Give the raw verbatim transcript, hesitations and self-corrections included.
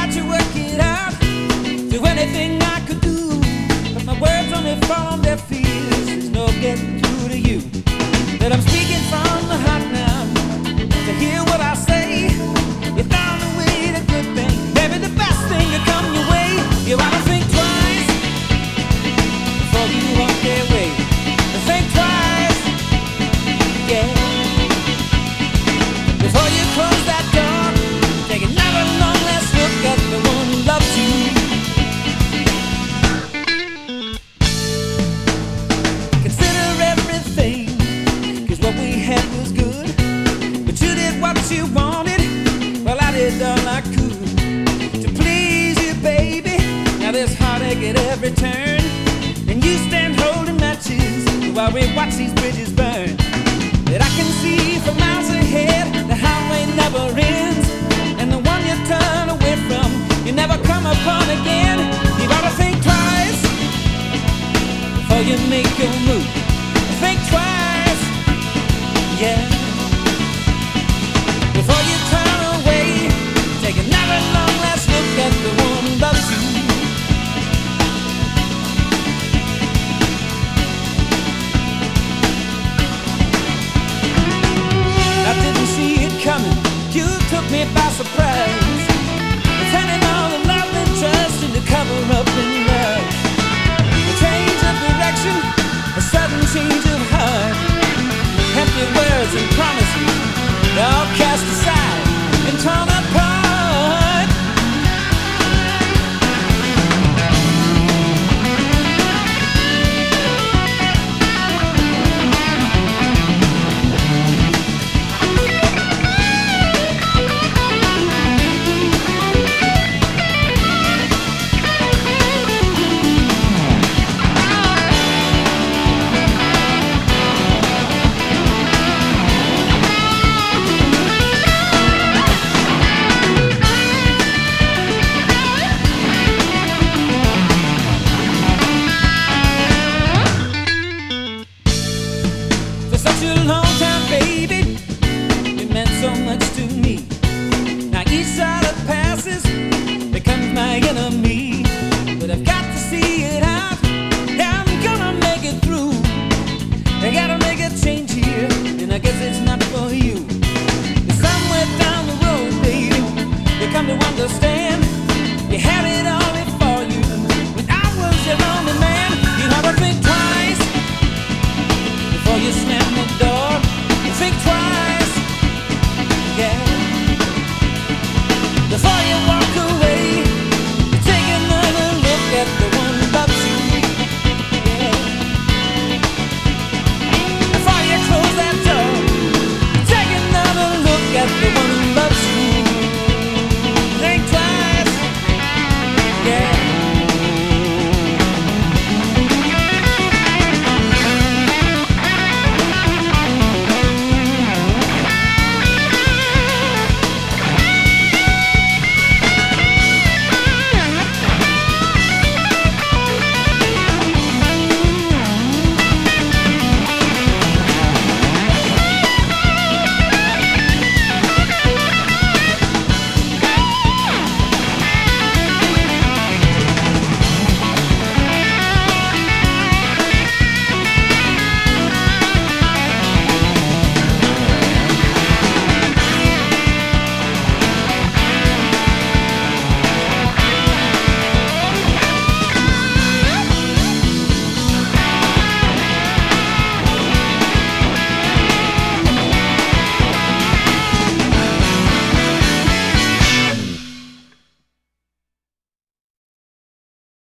tried to work it out, do anything I could do, but my words only fall on deaf ears. There's no getting through to you. That I'm speaking from the heart now, to hear what I say. You found a way to good thing, maybe the best thing to come your way. You ought to think twice before you walk their way. Think twice, yeah. Before you close that door, take another long last look at the one who loves you. Consider everything, 'cause what we had was good, but you did what you wanted, well I did all I could to please you, baby. Now there's heartache at every turn, and you stand holding matches while we watch these bridges burn. That I can see for miles ahead, the highway never ends, and the one you turn away from, you never come upon again. You gotta think twice before you make your move. Think twice, yeah. Before you turn away, take another long last look at the one who loves you. Coming, you took me by surprise, pretending all the love and trust and to cover up in love. A change of direction, a sudden change of heart, empty words and promises, they're all cast aside and torn apart. Long time, baby, you meant so much to me. Now each side that passes becomes my enemy, but I've got to see it out. I'm gonna make it through. I gotta make a change here, and I guess it's not for you. Somewhere down the road, baby, you come to understand you had it all